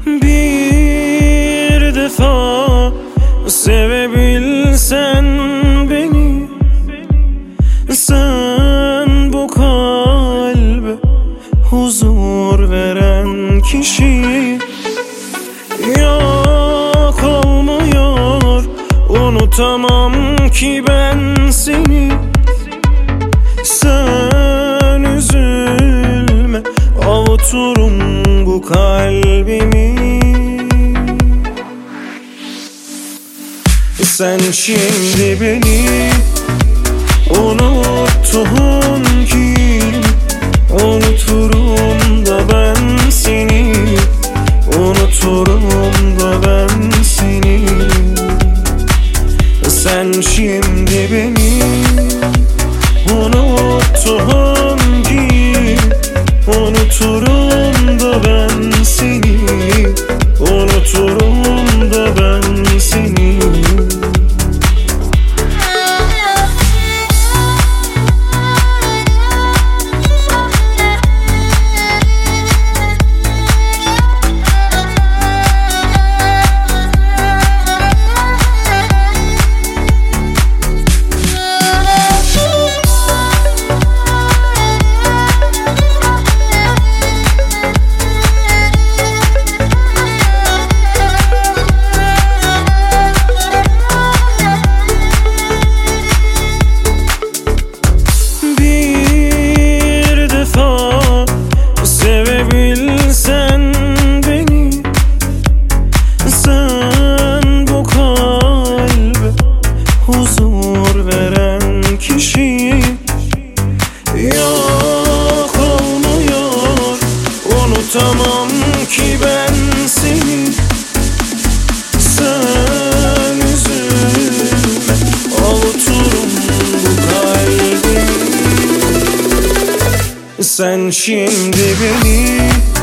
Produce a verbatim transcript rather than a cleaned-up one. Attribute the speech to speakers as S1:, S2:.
S1: Bir defa sevebilsen beni, sen bu kalbe huzur veren kişi. Yok olmuyor, unutamam ki ben seni. Sen üzülme, avuturum bu kalbimi. Sen şimdi beni unuttun ki, unuturum da ben seni, unuturum da ben seni. Sen şimdi beni unuttun ki, unuturum da ben seni, unuturum da ben seni. Sevebilsen beni, sen bu kalbe huzur veren kişi. Yok olmuyor, unutamam ki ben seni. Sen üzülme, avuturum bu kalbimi. Sen şimdi beni